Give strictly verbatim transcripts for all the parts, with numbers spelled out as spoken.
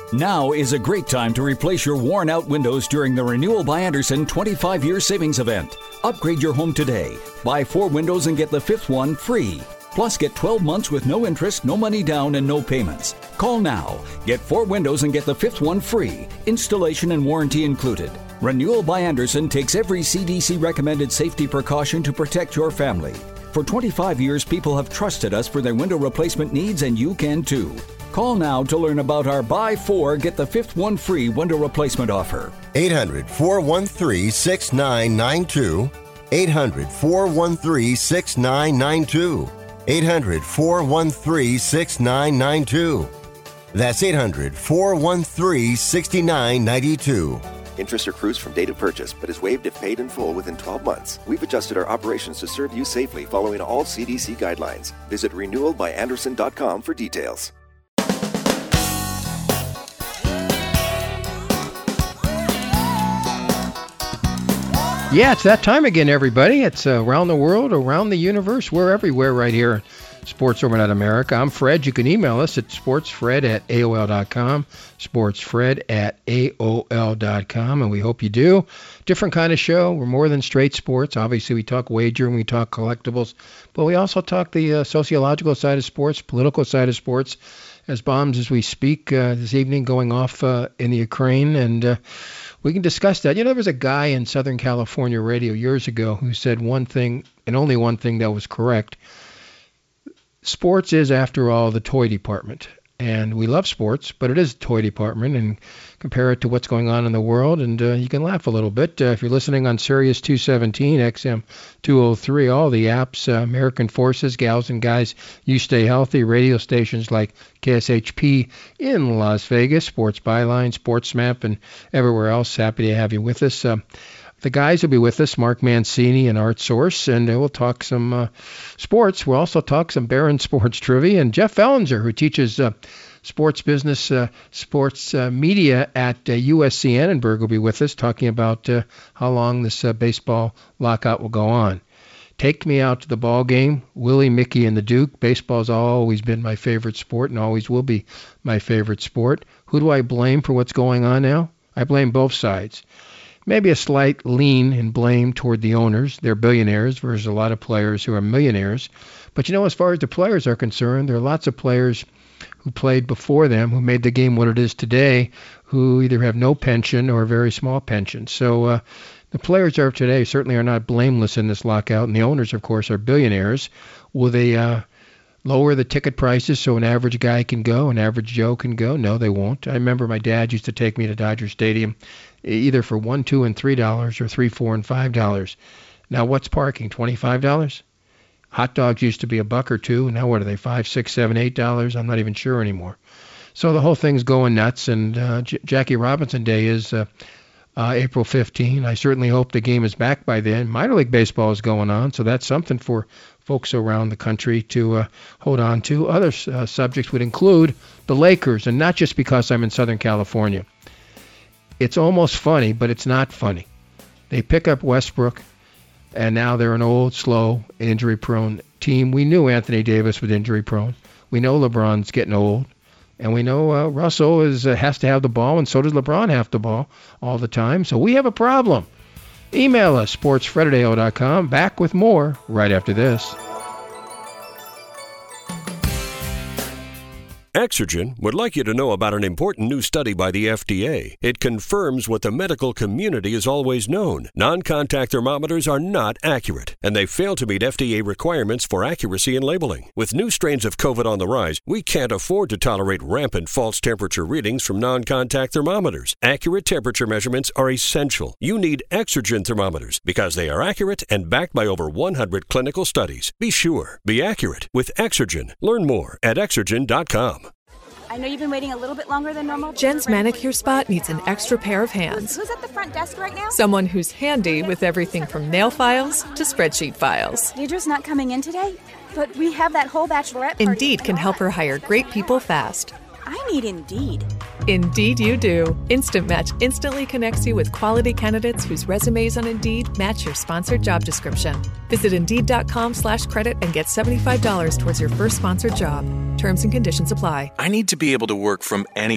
Now is a great time to replace your worn-out windows during the Renewal by Andersen twenty-five year savings event. Upgrade your home today. Buy four windows and get the fifth one free. Plus, get twelve months with no interest, no money down, and no payments. Call now. Get four windows and get the fifth one free. Installation and warranty included. Renewal by Andersen takes every C D C-recommended safety precaution to protect your family. For twenty-five years, people have trusted us for their window replacement needs, and you can too. Call now to learn about our buy four, get the fifth one free window replacement offer. eight hundred, four one three, six nine nine two. eight hundred, four one three, six nine nine two. eight hundred, four one three, six nine nine two. That's eight hundred, four one three, six nine nine two. Interest accrues from date of purchase, but is waived if paid in full within twelve months. We've adjusted our operations to serve you safely following all C D C guidelines. Visit renewal by andersen dot com for details. Yeah, it's that time again, everybody. It's uh, around the world, around the universe. We're everywhere right here at Sports Overnight America. I'm Fred. You can email us at sportsfred at A O L dot com, sportsfred at A O L dot com, and we hope you do. Different kind of show. We're more than straight sports. Obviously, we talk wagering, we talk collectibles, but we also talk the uh, sociological side of sports, political side of sports, as bombs as we speak uh, this evening going off uh, in the Ukraine, and uh, we can discuss that. You know, there was a guy in Southern California radio years ago who said one thing, and only one thing that was correct. Sports is, after all, the toy department. And we love sports, but it is a toy department, and compare it to what's going on in the world, and uh, you can laugh a little bit. Uh, if you're listening on Sirius two seventeen, X M two oh three, all the apps, uh, American Forces, Gals and Guys, You Stay Healthy, radio stations like K S H P in Las Vegas, Sports Byline, Sports Map, and everywhere else. Happy to have you with us. Uh, The guys will be with us, Mark Mancini and Art Source, and we'll talk some uh, sports. We'll also talk some Barron Sports Trivia, and Jeff Ellinger, who teaches uh, sports business, uh, sports uh, media at uh, U S C Annenberg, will be with us, talking about uh, how long this uh, baseball lockout will go on. Take me out to the ball game, Willie, Mickey, and the Duke. Baseball's always been my favorite sport and always will be my favorite sport. Who do I blame for what's going on now? I blame both sides. Maybe a slight lean and blame toward the owners. They're billionaires versus a lot of players who are millionaires. But, you know, as far as the players are concerned, there are lots of players who played before them, who made the game what it is today, who either have no pension or a very small pension. So uh, the players of today certainly are not blameless in this lockout, and the owners, of course, are billionaires. Will they uh, lower the ticket prices so an average guy can go, an average Joe can go? No, they won't. I remember my dad used to take me to Dodger Stadium either for one, two, and three dollars, or three, four, and five dollars. Now, what's parking? Twenty-five dollars? Hot dogs used to be a buck or two. Now what are they? Five, six, seven, eight dollars? I'm not even sure anymore. So the whole thing's going nuts. And uh, J- Jackie Robinson Day is uh, uh, April fifteenth. I certainly hope the game is back by then. Minor League Baseball is going on, so that's something for folks around the country to uh, hold on to. Other uh, subjects would include the Lakers, and not just because I'm in Southern California. It's almost funny, but it's not funny. They pick up Westbrook, and now they're an old, slow, injury-prone team. We knew Anthony Davis was injury-prone. We know LeBron's getting old. And we know uh, Russell is uh, has to have the ball, and so does LeBron have the ball all the time. So we have a problem. Email us, sportsfred at A O L dot com. Back with more right after this. Exergen would like you to know about an important new study by the F D A. It confirms what the medical community has always known. Non-contact thermometers are not accurate, and they fail to meet F D A requirements for accuracy in labeling. With new strains of COVID on the rise, we can't afford to tolerate rampant false temperature readings from non-contact thermometers. Accurate temperature measurements are essential. You need Exergen thermometers because they are accurate and backed by over one hundred clinical studies. Be sure, be accurate with Exergen. Learn more at exergen dot com. I know you've been waiting a little bit longer than normal. Jen's manicure spot needs an extra pair of hands. Who's at the front desk right now? Someone who's handy with everything from nail files to spreadsheet files. Deidre's not coming in today, but we have that whole bachelorette party. Indeed can help her hire great people fast. I need Indeed. Indeed you do. Instant Match instantly connects you with quality candidates whose resumes on Indeed match your sponsored job description. Visit Indeed.com slash credit and get seventy-five dollars towards your first sponsored job. Terms and conditions apply. I need to be able to work from anywhere.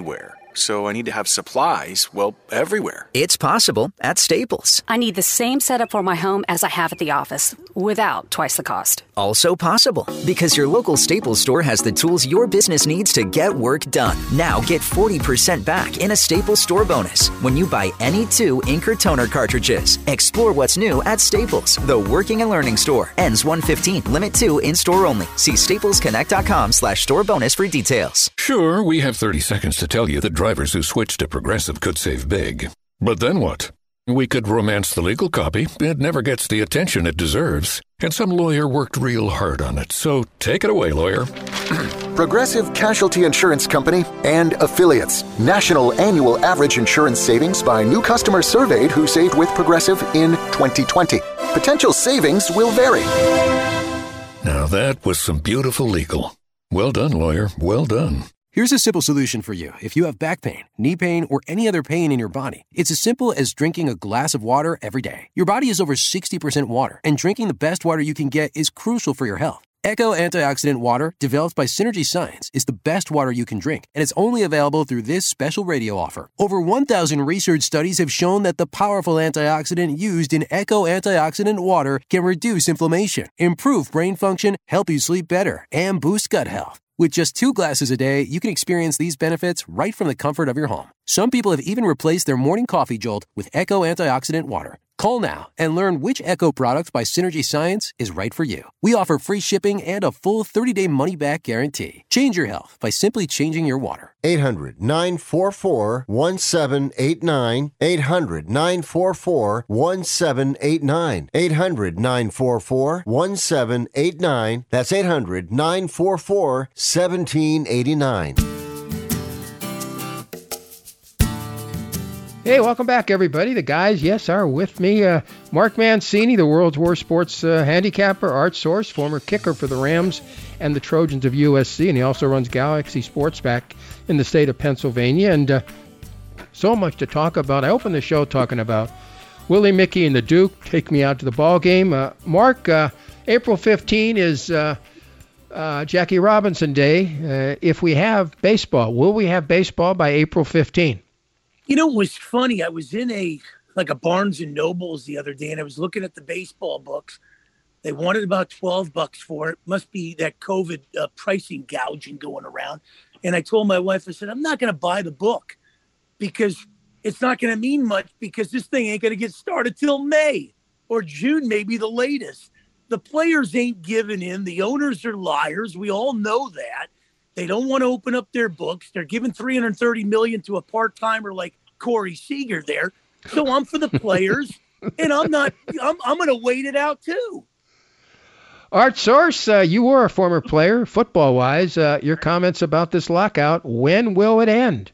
So I need to have supplies, well, everywhere. It's possible at Staples. I need the same setup for my home as I have at the office, without twice the cost. Also possible, because your local Staples store has the tools your business needs to get work done. Now get forty percent back in a Staples store bonus when you buy any two ink or toner cartridges. Explore what's new at Staples, the working and learning store. Ends one fifteen, limit two in-store only. See staplesconnect.com slash store bonus for details. Sure, we have thirty seconds to tell you that drivers who switch to Progressive could save big. But then what? We could romance the legal copy. It never gets the attention it deserves. And some lawyer worked real hard on it. So take it away, lawyer. Progressive Casualty Insurance Company and Affiliates. National annual average insurance savings by new customers surveyed who saved with Progressive in twenty twenty. Potential savings will vary. Now that was some beautiful legal. Well done, lawyer. Well done. Here's a simple solution for you. If you have back pain, knee pain, or any other pain in your body, it's as simple as drinking a glass of water every day. Your body is over sixty percent water, and drinking the best water you can get is crucial for your health. Echo Antioxidant Water, developed by Synergy Science, is the best water you can drink, and it's only available through this special radio offer. Over one thousand research studies have shown that the powerful antioxidant used in Echo Antioxidant Water can reduce inflammation, improve brain function, help you sleep better, and boost gut health. With just two glasses a day, you can experience these benefits right from the comfort of your home. Some people have even replaced their morning coffee jolt with Echo Antioxidant Water. Call now and learn which Echo product by Synergy Science is right for you. We offer free shipping and a full thirty-day money-back guarantee. Change your health by simply changing your water. eight hundred nine four four one seven eight nine. eight hundred nine four four one seven eight nine. eight hundred nine four four one seven eight nine. That's eight hundred nine four four one seven eight nine. Hey, welcome back, everybody. The guys, yes, are with me. Uh, Mark Mancini, the world's worst sports uh, handicapper, Art Source, former kicker for the Rams and the Trojans of U S C, and he also runs Galaxy Sports back in the state of Pennsylvania. And uh, so much to talk about. I opened the show talking about Willie Mickey and the Duke, Take Me Out to the Ball Game. Uh, Mark, uh, April fifteenth is uh, uh, Jackie Robinson Day. Uh, if we have baseball, will we have baseball by April fifteenth? You know, it was funny. I was in a like a Barnes and Nobles the other day, and I was looking at the baseball books. They wanted about twelve bucks for it. Must be that COVID uh, pricing gouging going around. And I told my wife, I said, I'm not going to buy the book because it's not going to mean much because this thing ain't going to get started till May or June, maybe the latest. The players ain't giving in. The owners are liars. We all know that. They don't want to open up their books. They're giving three hundred thirty million dollars to a part-timer like Corey Seager there. So I'm for the players, and I'm not. I'm I'm going to wait it out too. Art Source, uh, you were a former player, football-wise. Uh, your comments about this lockout? When will it end?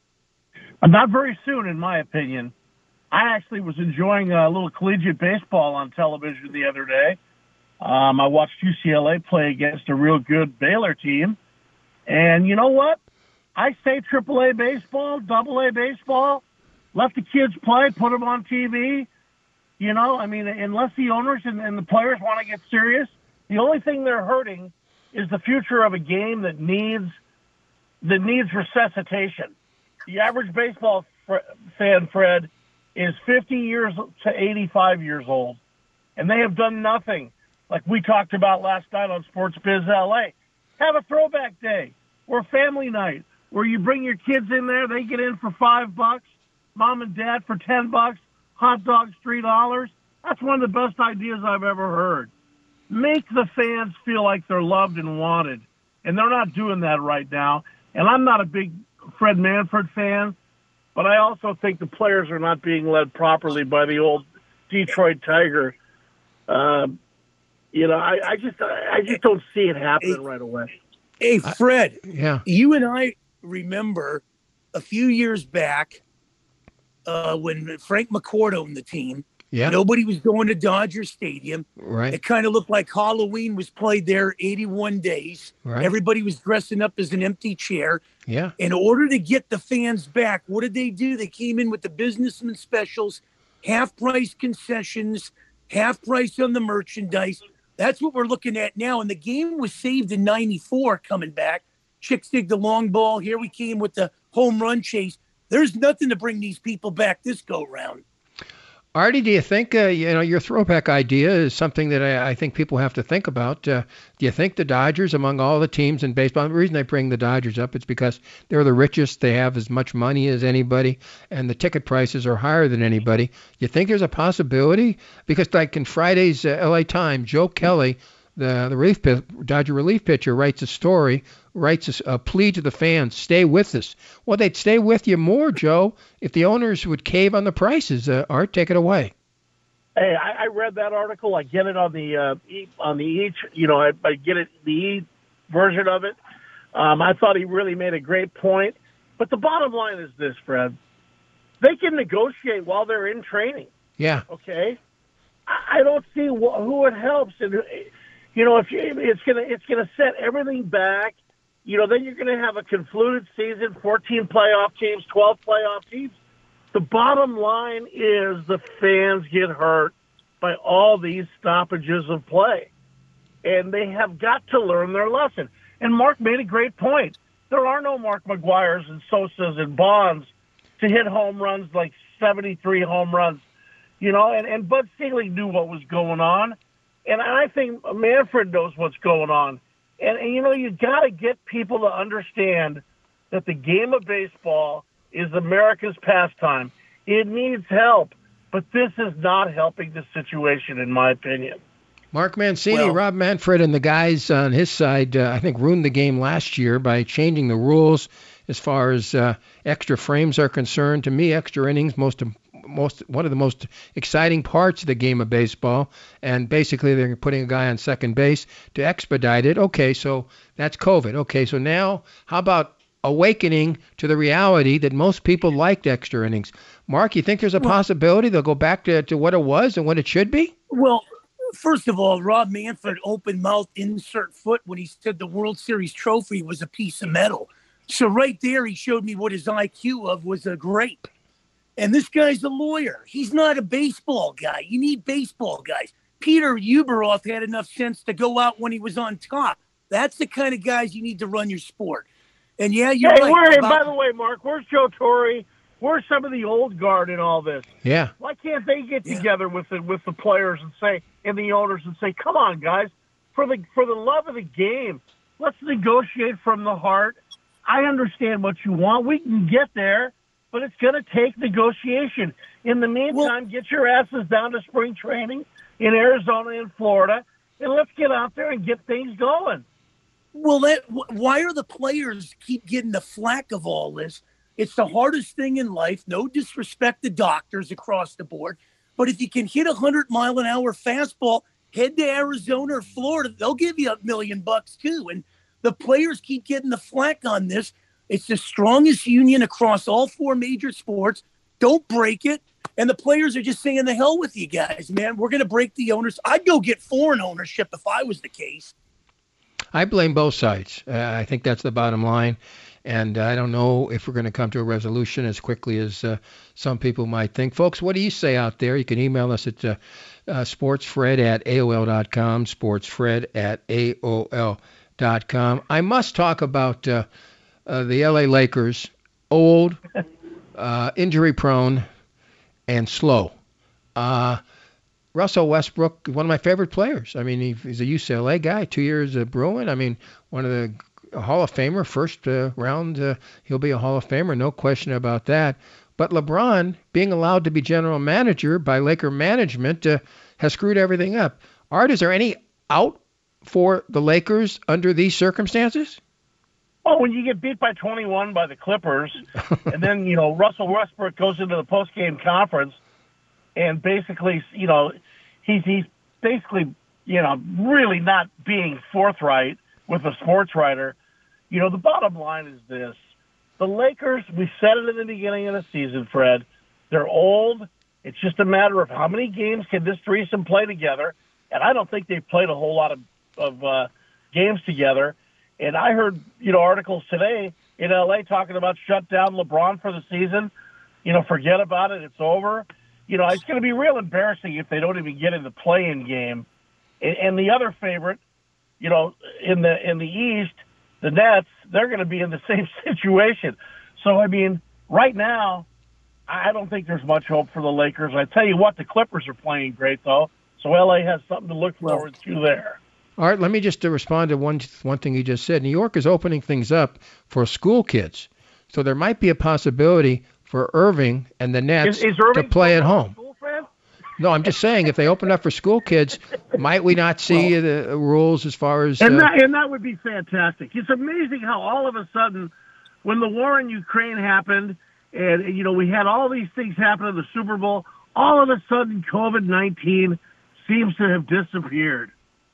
Uh, not very soon, in my opinion. I actually was enjoying a little collegiate baseball on television the other day. Um, I watched U C L A play against a real good Baylor team. And you know what? I say triple A baseball, double A baseball, let the kids play, put them on T V. You know, I mean, unless the owners and, and the players want to get serious, the only thing they're hurting is the future of a game that needs that needs resuscitation. The average baseball fr- fan, Fred, is fifty years to eighty-five years old, and they have done nothing. Like we talked about last night on Sports Biz L A. Have a throwback day or family night where you bring your kids in there. They get in for five bucks, mom and dad for ten bucks, hot dogs three dollars. That's one of the best ideas I've ever heard. Make the fans feel like they're loved and wanted, and they're not doing that right now. And I'm not a big Fred Manfred fan, but I also think the players are not being led properly by the old Detroit Tiger. Uh, you know, I, I just I just don't see it happening hey, right away. Hey, Fred, uh, yeah, you and I remember a few years back uh, when Frank McCourt owned the team. Yeah. Nobody was going to Dodger Stadium. Right. It kind of looked like Halloween was played there eighty-one days. Right. Everybody was dressing up as an empty chair. Yeah. In order to get the fans back, what did they do? They came in with the businessman specials, half-price concessions, half-price on the merchandise. That's what we're looking at now. And the game was saved in ninety-four coming back. Chicks dig the long ball. Here we came with the home run chase. There's nothing to bring these people back this go round. Artie, do you think, uh, you know, your throwback idea is something that I, I think people have to think about? Uh, do you think the Dodgers, among all the teams in baseball, the reason I bring the Dodgers up is because they're the richest, they have as much money as anybody, and the ticket prices are higher than anybody. Do you think there's a possibility? Because like in Friday's uh, L A Times, Joe Kelly, the, the relief Dodger relief pitcher, writes a story, writes a, a plea to the fans, stay with us. Well, they'd stay with you more, Joe, if the owners would cave on the prices. Uh, Art, take it away. Hey, I, I read that article. I get it on the uh, e, on the e, you know, I, I get it the e version of it. Um, I thought he really made a great point. But the bottom line is this, Fred: they can negotiate while they're in training. Yeah. Okay. I, I don't see wh- who it helps, and you know, if you, it's gonna it's gonna set everything back. You know, then you're going to have a concluded season, fourteen playoff teams, twelve playoff teams. The bottom line is the fans get hurt by all these stoppages of play. And they have got to learn their lesson. And Mark made a great point. There are no Mark McGuires and Sosas and Bonds to hit home runs like seventy-three home runs. You know, and, and Bud Selig knew what was going on. And I think Manfred knows what's going on. And, and, you know, you got to get people to understand that the game of baseball is America's pastime. It needs help, but this is not helping the situation, in my opinion. Mark Mancini, Well, Rob Manfred, and the guys on his side, uh, I think, ruined the game last year by changing the rules as far as uh, extra frames are concerned. To me, extra innings, most most one of the most exciting parts of the game of baseball, and basically they're putting a guy on second base to expedite it. Okay, so that's COVID. Okay, so now how about awakening to the reality that most people liked extra innings? Mark, you think there's a well, possibility they'll go back to, to what it was and what it should be? Well, first of all, Rob Manfred open mouth insert foot when he said the World Series trophy was a piece of metal. So right there, he showed me what his I Q of was a grape. And this guy's a lawyer. He's not a baseball guy. You need baseball guys. Peter Ueberroth had enough sense to go out when he was on top. That's the kind of guys you need to run your sport. And yeah, you're hey, right. Where, about- by the way, Mark, where's Joe Torre? Where's some of the old guard in all this? Yeah. Why can't they get together yeah. with the with the players and say and the owners and say, come on, guys, for the for the love of the game, let's negotiate from the heart. I understand what you want. We can get there, but it's going to take negotiation. In the meantime, well, get your asses down to spring training in Arizona and Florida, and let's get out there and get things going. Well, that, why are the players keep getting the flack of all this? It's the hardest thing in life. No disrespect to doctors across the board. But if you can hit a hundred-mile-an-hour fastball, head to Arizona or Florida. They'll give you a million bucks, too. And the players keep getting the flack on this. It's the strongest union across all four major sports. Don't break it. And the players are just saying, the hell with you guys, man. We're going to break the owners. I'd go get foreign ownership if I was the case. I blame both sides. Uh, I think that's the bottom line. And I don't know if we're going to come to a resolution as quickly as uh, some people might think. Folks, what do you say out there? You can email us at uh, uh, sportsfred at A O L dot com, sportsfred at A O L dot com. I must talk about uh, uh, the L A Lakers, old, uh, injury-prone, and slow. Uh, Russell Westbrook, one of my favorite players. I mean, he, he's a U C L A guy, two years a Bruin. I mean, one of the a Hall of Famer, first uh, round, uh, he'll be a Hall of Famer, no question about that. But LeBron, being allowed to be general manager by Laker management, uh, has screwed everything up. Art, is there any out for the Lakers under these circumstances? Well, when you get beat by twenty-one by the Clippers, and then, you know, Russell Westbrook goes into the post-game conference, and basically, you know, he's, he's basically, you know, really not being forthright with a sports writer. You know, the bottom line is this. The Lakers, we said it in the beginning of the season, Fred, they're old. It's just a matter of how many games can this threesome play together. And I don't think they've played a whole lot of, of uh, games together. And I heard, you know, articles today in L A talking about shut down LeBron for the season. You know, forget about it. It's over. You know, it's going to be real embarrassing if they don't even get in the play-in game. And, and the other favorite, you know, in the in the East, the Nets, they're going to be in the same situation. So, I mean, right now, I don't think there's much hope for the Lakers. I tell you what, the Clippers are playing great, though. So L A has something to look forward to there. All right, let me just uh, respond to one one thing you just said. New York is opening things up for school kids. So there might be a possibility for Irving and the Nets is, is Irving to play at home. School, Fred? No, I'm just saying, if they open up for school kids, might we not see well, the rules as far as... And, uh, that, and that would be fantastic. It's amazing how all of a sudden, when the war in Ukraine happened, and, you know, we had all these things happen in the Super Bowl, all of a sudden COVID nineteen seems to have disappeared,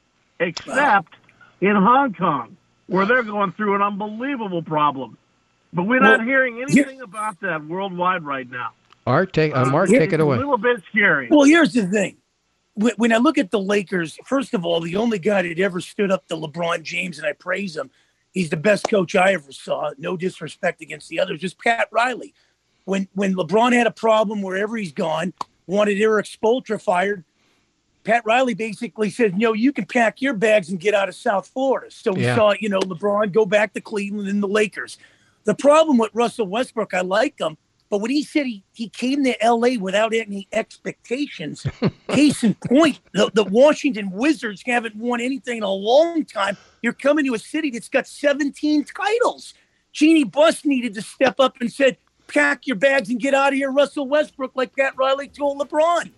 except in Hong Kong, where they're going through an unbelievable problem. But we're not well, hearing anything yeah. about that worldwide right now. Art, take, uh, Mark, uh, take it away. It's a little bit scary. Well, here's the thing. When I look at the Lakers, first of all, the only guy that ever stood up to LeBron James, and I praise him, he's the best coach I ever saw. No disrespect against the others, just Pat Riley. When when LeBron had a problem wherever he's gone, wanted Eric Spoelstra fired, Pat Riley basically said, you know, you can pack your bags and get out of South Florida. So we yeah. saw, you know, LeBron go back to Cleveland and the Lakers. The problem with Russell Westbrook, I like him, but when he said he, he came to L A without any expectations, case in point, the, the Washington Wizards haven't won anything in a long time. You're coming to a city that's got seventeen titles. Jeannie Buss needed to step up and said, pack your bags and get out of here, Russell Westbrook, like Pat Riley told LeBron.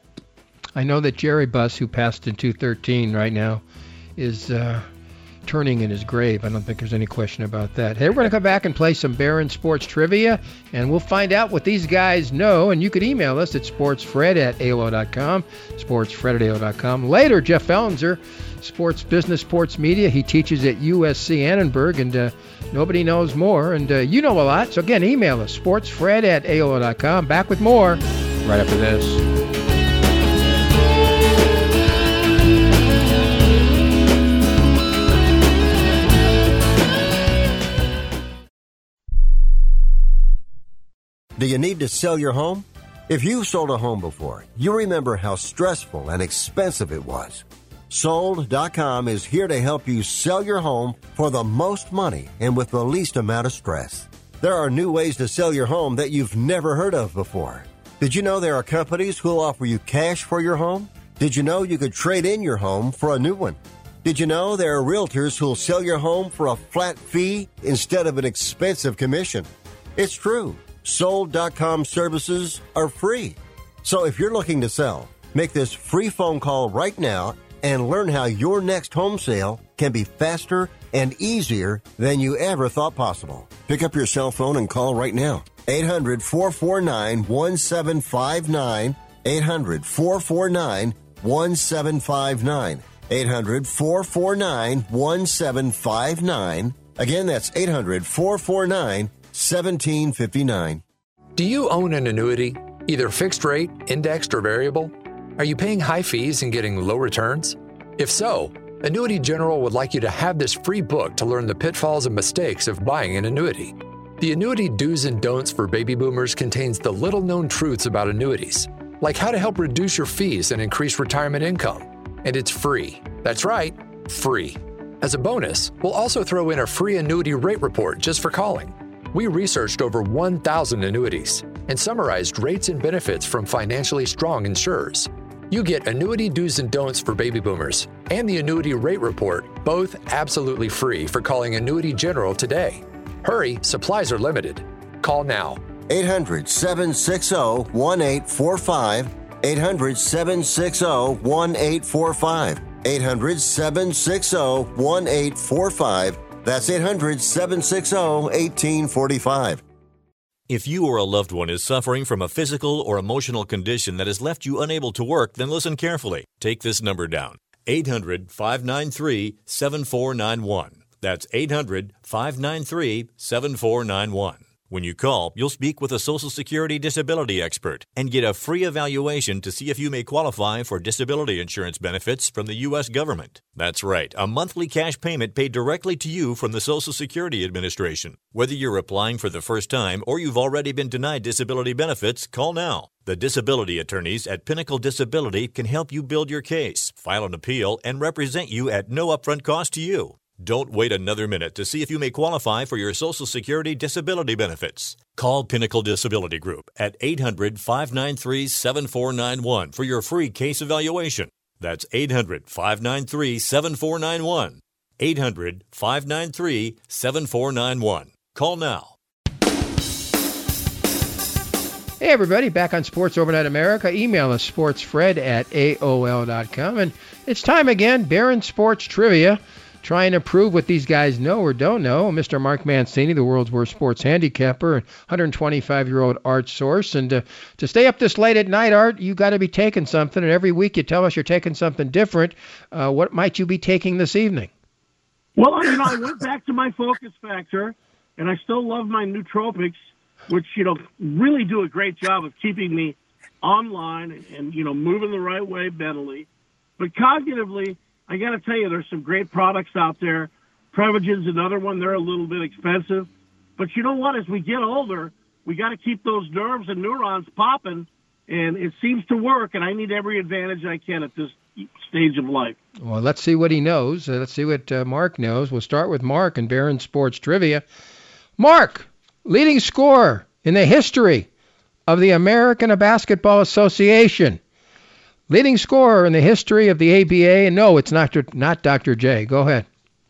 I know that Jerry Buss, who passed in two thirteen right now, is uh, turning in his grave. I don't think there's any question about that. Hey, we're going to come back and play some Barron Sports Trivia, and we'll find out what these guys know. And you can email us at sportsfred at A O L dot com, sportsfred at A O L dot com. Later, Jeff Ellenzer, sports business, sports media. He teaches at U S C Annenberg, and uh, nobody knows more. And uh, you know a lot. So, again, email us, sportsfred at A O L dot com. Back with more right after this. Do you need to sell your home? If you've sold a home before, you remember how stressful and expensive it was. Sold dot com is here to help you sell your home for the most money and with the least amount of stress. There are new ways to sell your home that you've never heard of before. Did you know there are companies who'll offer you cash for your home? Did you know you could trade in your home for a new one? Did you know there are realtors who'll sell your home for a flat fee instead of an expensive commission? It's true. Sold dot com services are free. So if you're looking to sell, make this free phone call right now and learn how your next home sale can be faster and easier than you ever thought possible. Pick up your cell phone and call right now. eight hundred, four four nine, one seven five nine. eight hundred, four four nine, one seven five nine. eight hundred, four four nine, one seven five nine. Again, that's eight hundred, four four nine, one seven five nine. Do you own an annuity, either fixed rate, indexed, or variable? Are you paying high fees and getting low returns? If so, Annuity General would like you to have this free book to learn the pitfalls and mistakes of buying an annuity. The Annuity Do's and Don'ts for Baby Boomers contains the little-known truths about annuities, like how to help reduce your fees and increase retirement income. And it's free. That's right, free. As a bonus, we'll also throw in a free annuity rate report just for calling. We researched over one thousand annuities and summarized rates and benefits from financially strong insurers. You get Annuity Do's and Don'ts for Baby Boomers and the Annuity Rate Report, both absolutely free for calling Annuity General today. Hurry, supplies are limited. Call now. eight hundred, seven six zero, one eight four five. eight hundred, seven six zero, one eight four five. eight hundred, seven six zero, one eight four five. That's eight hundred, seven six zero, one eight four five. If you or a loved one is suffering from a physical or emotional condition that has left you unable to work, then listen carefully. Take this number down. eight hundred, five nine three, seven four nine one. That's eight hundred, five nine three, seven four nine one. When you call, you'll speak with a Social Security disability expert and get a free evaluation to see if you may qualify for disability insurance benefits from the U S government. That's right, a monthly cash payment paid directly to you from the Social Security Administration. Whether you're applying for the first time or you've already been denied disability benefits, call now. The disability attorneys at Pinnacle Disability can help you build your case, file an appeal, and represent you at no upfront cost to you. Don't wait another minute to see if you may qualify for your Social Security disability benefits. Call Pinnacle Disability Group at eight hundred, five nine three, seven four nine one for your free case evaluation. That's eight hundred, five nine three, seven four nine one. eight hundred, five nine three, seven four nine one. Call now. Hey, everybody, back on Sports Overnight America. Email us, sportsfred at A O L dot com. And it's time again, Barron Sports Trivia, trying to prove what these guys know or don't know. Mister Mark Mancini, the world's worst sports handicapper, and one hundred twenty-five-year-old Art Source. And uh, to stay up this late at night, Art, you got to be taking something. And every week you tell us you're taking something different. Uh, what might you be taking this evening? Well, you know, I went back to my Focus Factor, and I still love my nootropics, which, you know, really do a great job of keeping me online and, and you know, moving the right way mentally. But cognitively, I got to tell you, there's some great products out there. Prevagen's another one. They're a little bit expensive. But you know what? As we get older, we got to keep those nerves and neurons popping, and it seems to work, and I need every advantage I can at this stage of life. Well, let's see what he knows. Uh, let's see what uh, Mark knows. We'll start with Mark and Barron Sports Trivia. Mark, leading scorer in the history of the American Basketball Association. Leading scorer in the history of the A B A. And no, it's not, not Doctor J. Go ahead.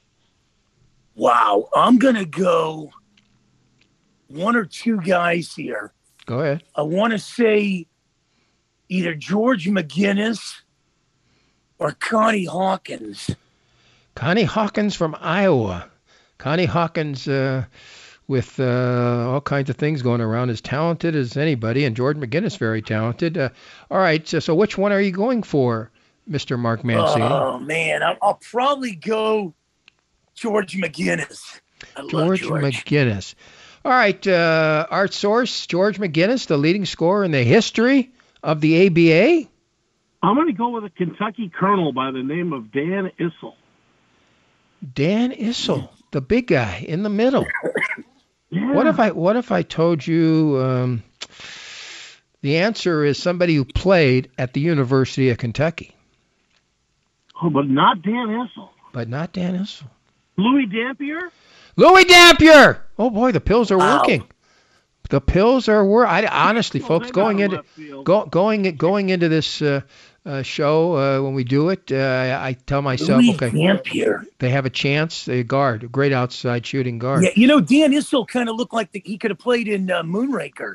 Wow. I'm going to go one or two guys here. Go ahead. I want to say either George McGinnis or Connie Hawkins. Connie Hawkins from Iowa. Connie Hawkins, uh, with uh, all kinds of things going around, as talented as anybody, and George McGinnis, very talented. Uh, all right, so, so which one are you going for, Mister Mark Mancini? Oh, man, I'll, I'll probably go George McGinnis. I love George, George McGinnis. All right, uh, Art Source, George McGinnis, the leading scorer in the history of the A B A? I'm going to go with a Kentucky colonel by the name of Dan Issel. Dan Issel, the big guy in the middle. Yeah. What if I what if I told you um, the answer is somebody who played at the University of Kentucky? Oh, but not Dan Issel. But not Dan Issel. Louis Dampier? Louis Dampier! Oh, boy, the pills are Wow. working. The pills are working. I honestly, Well, folks, they going got a into left field. go, going going into this uh, uh, show uh, when we do it, uh, I tell myself, Louis okay, Dampier. they have a chance. They guard, a great outside shooting guard. Yeah, you know, Dan Issel kind of looked like the, he could have played in uh, Moonraker.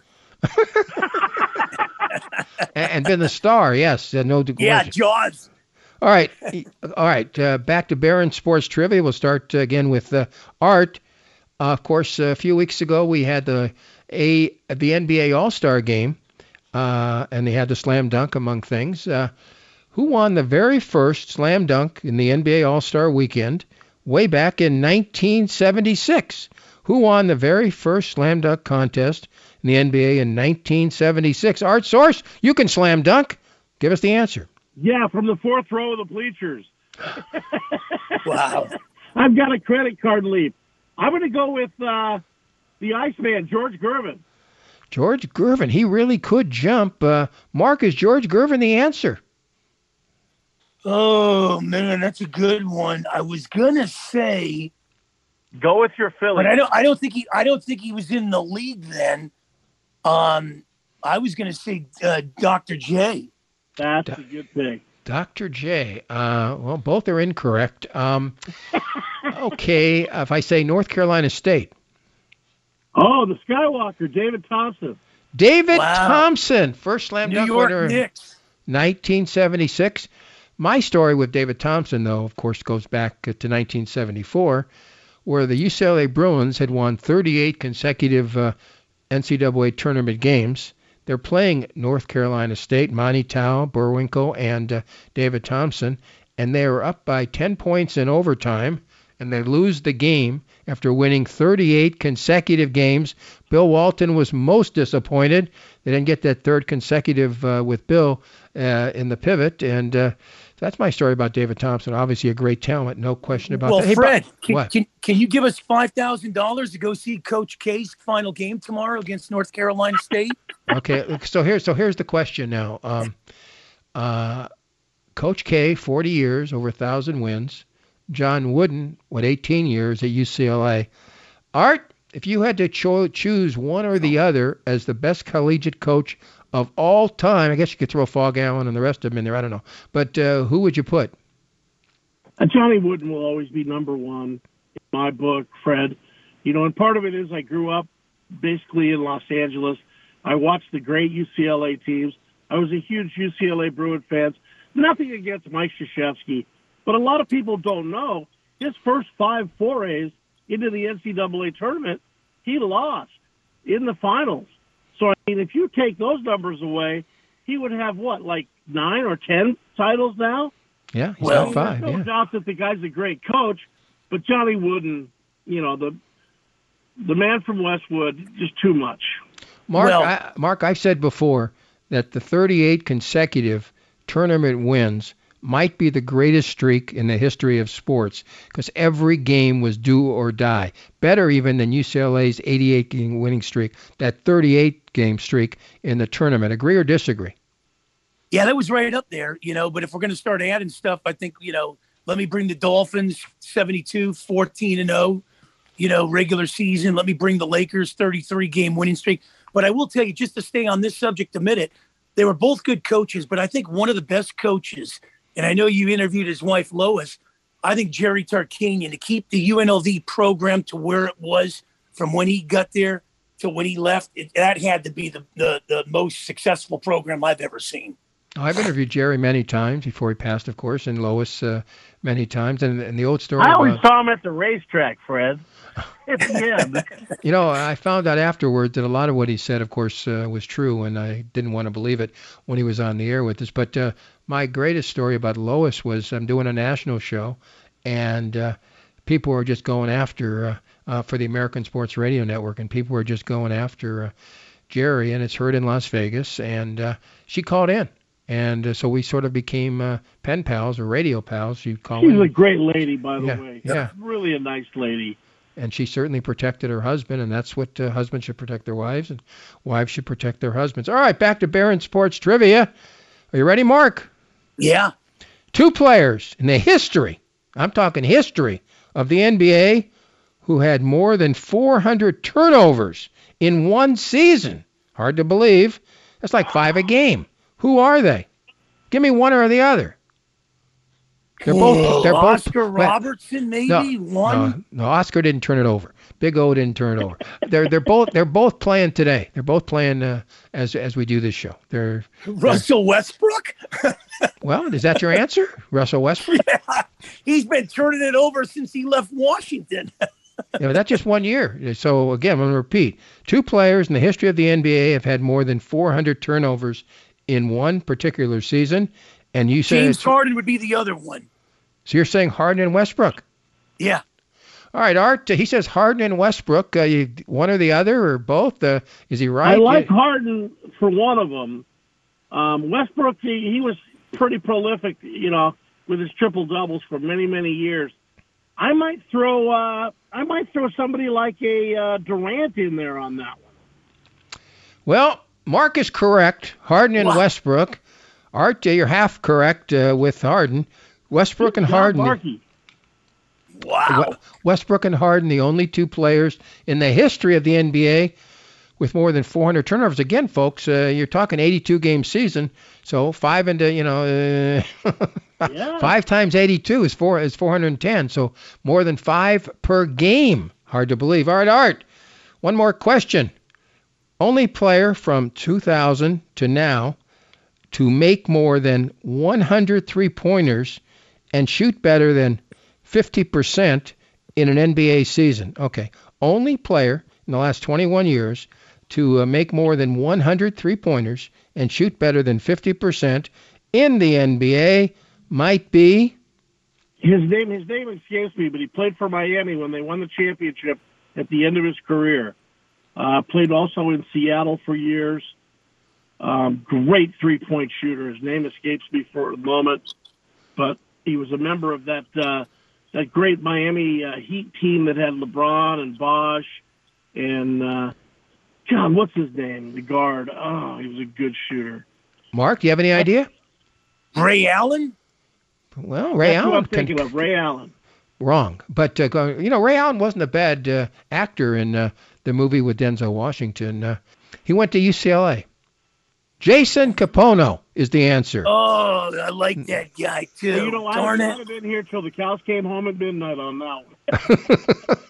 and, and been the star, yes. Uh, no, Yeah, question. Jaws. All right, all right. Uh, back to Barron Sports Trivia. We'll start uh, again with uh, Art. Uh, of course, a few weeks ago we had the a the N B A All-Star Game, uh, and they had the slam dunk among things. Uh, who won the very first slam dunk in the N B A All-Star Weekend way back in nineteen seventy-six? Who won the very first slam dunk contest in the N B A in nineteen seventy-six? Art Source, you can slam dunk. Give us the answer. Yeah, from the fourth row of the bleachers. Wow. I've got a credit card leap. I'm going to go with uh, the Iceman, George Gervin. George Gervin, he really could jump. Uh, Mark, is George Gervin the answer? Oh, man, that's a good one. I was going to say, Go with your Philly. but I don't I don't think he I don't think he was in the league then. Um I was going to say uh, Doctor J. That's a good thing. Doctor J. Uh, well, both are incorrect. Um, okay, if I say North Carolina State. Oh, the Skywalker, David Thompson. David Wow. Thompson, first slam New dunk York winner in Knicks. nineteen seventy-six. My story with David Thompson, though, of course, goes back to nineteen seventy-four, where the U C L A Bruins had won thirty-eight consecutive uh, N C double A tournament games. They're playing North Carolina State, Monty Tao, Burwinkle, and uh, David Thompson, and they are up by ten points in overtime, and they lose the game after winning thirty-eight consecutive games. Bill Walton was most disappointed. They didn't get that third consecutive uh, with Bill uh, in the pivot, and uh, that's my story about David Thompson. Obviously a great talent, no question about Well, that. Hey, Fred, Bob, can, what? can can you give us five thousand dollars to go see Coach K's final game tomorrow against North Carolina State? Okay, so here's so here's the question now. Um, uh, Coach K, forty years, over a thousand wins. John Wooden with eighteen years at U C L A. Art, if you had to cho- choose one or the other as the best collegiate coach of all time, I guess you could throw Fog Allen and the rest of them in there. I don't know. But uh, who would you put? Uh, Johnny Wooden will always be number one in my book, Fred. You know, and part of it is I grew up basically in Los Angeles. I watched the great U C L A teams. I was a huge U C L A Bruin fan. Nothing against Mike Krzyzewski, but a lot of people don't know his first five forays into the N C double A tournament, he lost in the finals. So, I mean, if you take those numbers away, he would have, what, like nine or ten titles now? Yeah, he's well, got five. There's no yeah. doubt that the guy's a great coach, but Johnny Wooden, you know, the the man from Westwood, just too much. Mark, well, I, Mark, I've said before that the thirty-eight consecutive tournament wins might be the greatest streak in the history of sports because every game was do or die. Better even than U C L A's eighty-eight game winning streak, that thirty-eight game streak in the tournament. Agree or disagree? Yeah, that was right up there, you know, but if we're going to start adding stuff, I think, you know, let me bring the Dolphins, seventy-two, fourteen and oh, you know, regular season. Let me bring the Lakers, thirty-three game winning streak. But I will tell you, just to stay on this subject a minute, they were both good coaches, but I think one of the best coaches, and I know you interviewed his wife, Lois, I think Jerry Tarkanian, to keep the U N L V program to where it was from when he got there to when he left, it, that had to be the, the, the most successful program I've ever seen. I've interviewed Jerry many times before he passed, of course, and Lois uh, many times. And, and the old story I always about, saw him at the racetrack, Fred. At the end. You know, I found out afterwards that a lot of what he said, of course, uh, was true, and I didn't want to believe it when he was on the air with us. But uh, my greatest story about Lois was I'm doing a national show, and uh, people were just going after, uh, uh, for the American Sports Radio Network, and people were just going after uh, Jerry, and it's heard in Las Vegas, and uh, she called in. And uh, so we sort of became uh, pen pals or radio pals. You'd call She's in. a great lady, by the yeah, way. Yeah. Really a nice lady. And she certainly protected her husband, and that's what uh, husbands should protect their wives, and wives should protect their husbands. All right, back to Barron Sports Trivia. Are you ready, Mark? Yeah. Two players in the history, I'm talking history, of the N B A who had more than four hundred turnovers in one season. Hard to believe. That's like five a game. Who are they? Give me one or the other. They're both. They're both. Oscar Robertson, maybe no, one. No, no, Oscar didn't turn it over. Big O didn't turn it over. They're they're both they're both playing today. They're both playing uh, as as we do this show. They're Russell they're, Westbrook. Well, is that your answer, Russell Westbrook? Yeah, he's been turning it over since he left Washington. You know, that's just one year. So again, I'm going to repeat: two players in the history of the N B A have had more than four hundred turnovers in one particular season, and you said James Harden would be the other one. So you're saying Harden and Westbrook? Yeah. All right, Art. Uh, he says Harden and Westbrook. Uh, you, one or the other, or both? Uh, is he right? I like uh, Harden for one of them. Um, Westbrook, he, he was pretty prolific, you know, with his triple doubles for many, many years. I might throw, uh, I might throw somebody like a uh, Durant in there on that one. Well, Mark is correct. Harden and wow. Westbrook. Art, you're half correct uh, with Harden. Westbrook and Harden. Markey. Wow. Westbrook and Harden, the only two players in the history of the N B A with more than four hundred turnovers. Again, folks, uh, you're talking eighty-two game season, so five into you know, uh, yeah. five times eighty-two is four is four hundred ten. So more than five per game. Hard to believe. All right, Art. One more question. Only player from two thousand to now to make more than one hundred three-pointers and shoot better than fifty percent in an N B A season. Okay, only player in the last twenty-one years to uh, make more than one hundred three-pointers and shoot better than fifty percent in the N B A might be... His name, his name escapes me, but he played for Miami when they won the championship at the end of his career. Uh, played also in Seattle for years. Um, great three-point shooter. His name escapes me for a moment, but he was a member of that uh, that great Miami uh, Heat team that had LeBron and Bosh and uh, God, what's his name? The guard. Oh, he was a good shooter. Mark, do you have any idea? Ray Allen. Well, Ray That's Allen. What I'm thinking can, of Ray Allen. wrong. But, uh, you know, Ray Allen wasn't a bad uh, actor in uh, the movie with Denzel Washington. Uh, he went to U C L A. Jason Capono is the answer. Oh, I like that guy, too. Well, you know, I Darn haven't it. been here till the cows came home at midnight on that one.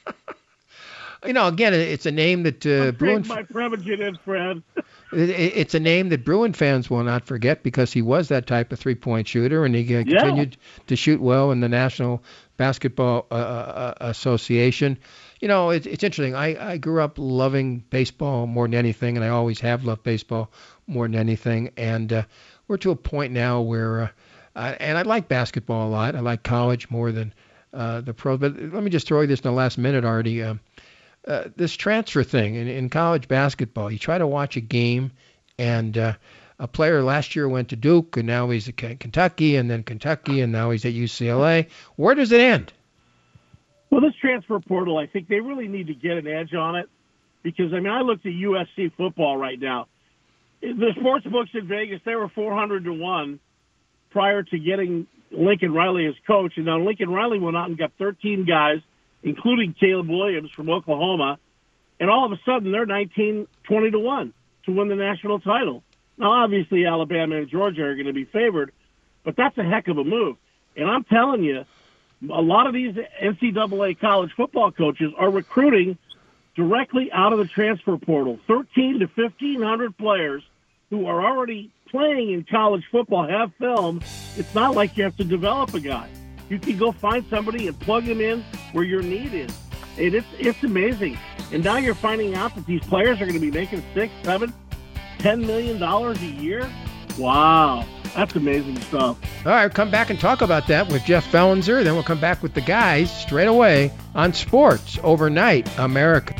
You know, again, it's a name that uh, Bruin. My primogenous friend. it, it's a name that Bruin fans will not forget because he was that type of three-point shooter, and he uh, Yeah. continued to shoot well in the National Basketball uh, uh, Association. You know, it, it's interesting. I, I grew up loving baseball more than anything, and I always have loved baseball more than anything. And uh, we're to a point now where, uh, I, and I like basketball a lot. I like college more than uh, the pros. But let me just throw you this in the last minute, Artie. Uh, uh, this transfer thing in, in college basketball, you try to watch a game, and uh, a player last year went to Duke, and now he's at Kentucky, and then Kentucky, and now he's at U C L A. Where does it end? Well, this transfer portal, I think they really need to get an edge on it because, I mean, I looked at U S C football right now. The sports books in Vegas, they were four hundred to one prior to getting Lincoln Riley as coach. And now Lincoln Riley went out and got thirteen guys, including Caleb Williams from Oklahoma. And all of a sudden, they're nineteen, twenty to one to win the national title. Now, obviously, Alabama and Georgia are going to be favored, but that's a heck of a move. And I'm telling you, a lot of these N C double A college football coaches are recruiting directly out of the transfer portal. thirteen to fifteen hundred players who are already playing in college football have film. It's not like you have to develop a guy. You can go find somebody and plug them in where your need is. And it's, it's amazing. And now you're finding out that these players are going to be making six, seven, ten million dollars a year. Wow. That's amazing stuff. All right, come back and talk about that with Jeff Fellenzer. Then we'll come back with the guys straight away on Sports Overnight America.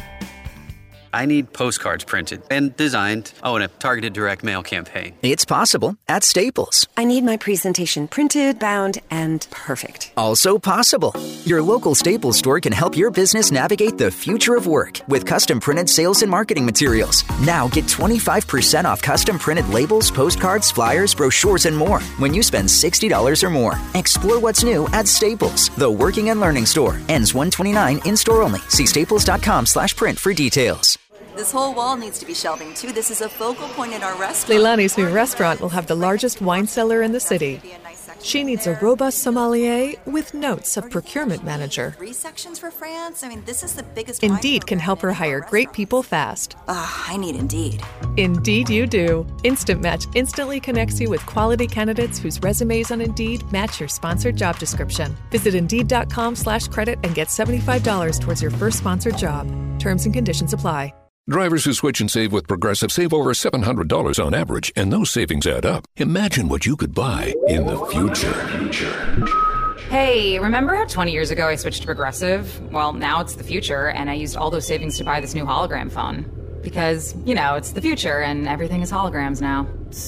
I need postcards printed and designed. Oh, and a targeted direct mail campaign. It's possible at Staples. I need my presentation printed, bound, and perfect. Also possible. Your local Staples store can help your business navigate the future of work with custom printed sales and marketing materials. Now get twenty-five percent off custom printed labels, postcards, flyers, brochures, and more when you spend sixty dollars or more. Explore what's new at Staples, the working and learning store. Ends one twenty-nine in-store only. See staples.com slash print for details. This whole wall needs to be shelving, too. This is a focal point in our restaurant. Leilani's new restaurant will have the largest wine cellar in the city. She needs a robust sommelier with notes of procurement manager. Three sections for France? I mean, this is the biggest Indeed can help her hire great people fast. Ugh, I need Indeed. Indeed you do. Instant Match instantly connects you with quality candidates whose resumes on Indeed match your sponsored job description. Visit Indeed.com slash credit and get seventy-five dollars towards your first sponsored job. Terms and conditions apply. Drivers who switch and save with Progressive save over seven hundred dollars on average, and those savings add up. Imagine what you could buy in the future. Hey, remember how twenty years ago I switched to Progressive? Well, now it's the future, and I used all those savings to buy this new hologram phone. Because, you know, it's the future, and everything is holograms now.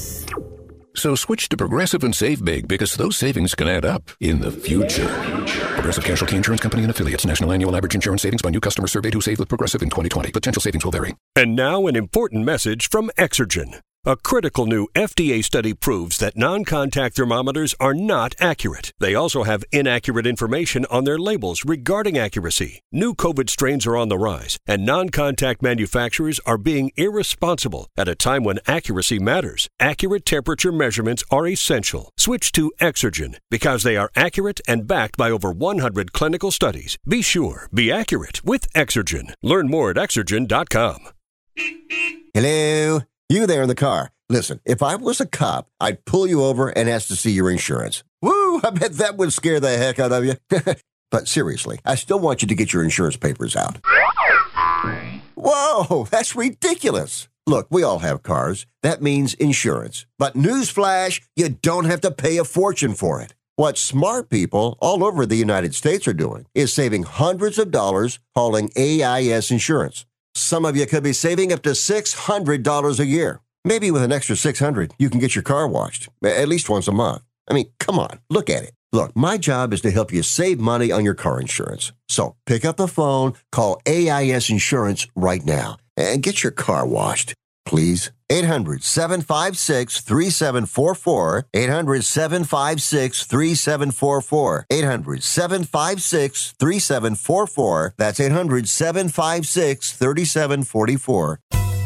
So switch to Progressive and save big, because those savings can add up in the future. Progressive Casualty Insurance Company and Affiliates. National annual average insurance savings by new customers surveyed who saved with Progressive in twenty twenty. Potential savings will vary. And now an important message from Exergen. A critical new F D A study proves that non-contact thermometers are not accurate. They also have inaccurate information on their labels regarding accuracy. New COVID strains are on the rise, and non-contact manufacturers are being irresponsible at a time when accuracy matters. Accurate temperature measurements are essential. Switch to Exergen because they are accurate and backed by over one hundred clinical studies. Be sure, be accurate with Exergen. Learn more at exergen dot com. Hello? You there in the car. Listen, if I was a cop, I'd pull you over and ask to see your insurance. Woo, I bet that would scare the heck out of you. But seriously, I still want you to get your insurance papers out. Whoa, that's ridiculous. Look, we all have cars. That means insurance. But newsflash, you don't have to pay a fortune for it. What smart people all over the United States are doing is saving hundreds of dollars hauling A I S insurance. Some of you could be saving up to six hundred dollars a year. Maybe with an extra six hundred dollars, you can get your car washed, at least once a month. I mean, come on, look at it. Look, my job is to help you save money on your car insurance. So pick up the phone, call A I S Insurance right now, and get your car washed. please. eight hundred, seven five six, three seven four four. eight hundred, seven five six, three seven four four. eight hundred, seven five six, three seven four four. That's eight hundred, seven five six, three seven four four.